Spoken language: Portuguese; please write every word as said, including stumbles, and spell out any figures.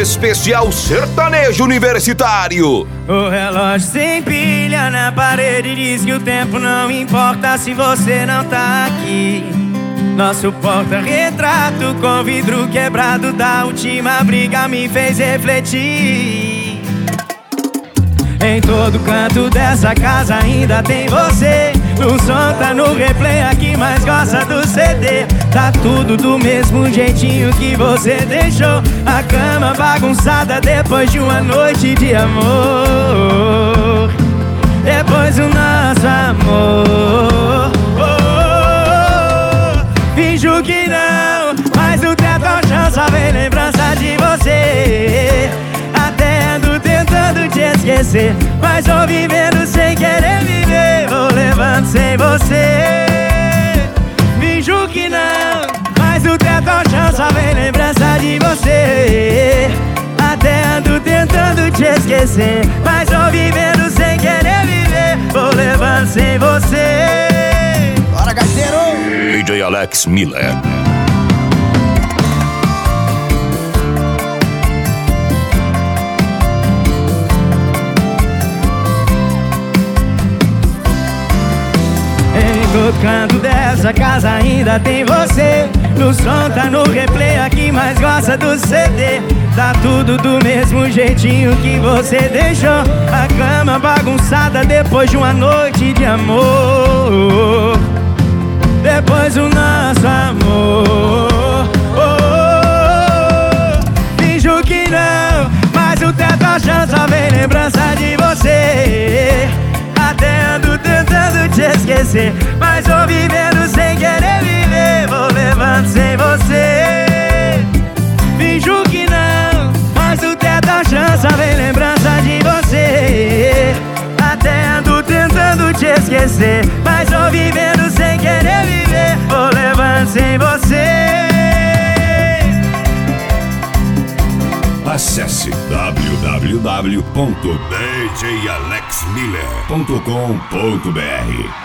especial sertanejo universitário. O relógio sem pilha na parede diz que o tempo não importa se você não tá aqui. Nosso porta-retrato com vidro quebrado da última briga me fez refletir. Em todo canto dessa casa ainda tem você. O som tá no replay, aqui mais gosta do C D. Tá tudo do mesmo jeitinho que você deixou. A cama bagunçada depois de uma noite de amor. Depois do nosso amor. Oh, oh, oh. Finjo que não, mas o teto ao chão só vem lembrança de você. Até ando tentando te esquecer, mas vou vivendo sem querer viver. Vou levando sem você. Finjo que não, mas o teto ao chão só vem lembrança de você. Até ando tentando te esquecer, mas vou vivendo sem querer viver. Vou levando sem você. Bora, gaiteiro! D J Alex Miller. Em todo canto dessa casa ainda tem você. No som tá no replay, aqui mais gosta do C D. Tá tudo do mesmo jeitinho que você deixou. A cama bagunçada depois de uma noite de amor. Depois do nosso amor. Oh, oh, oh. Finjo que não, mas o teto ao chão só vem lembrança de você. Até ando tentando te esquecer, mas vou vivendo sem querer viver. Vou levando sem você. Finjo que não, mas o teto ao chão só vem lembrança de você. Até ando tentando te esquecer, mas vou vivendo sem querer viver. Vou levando sem você. Acesse w w w ponto d j alex miller ponto com ponto b r.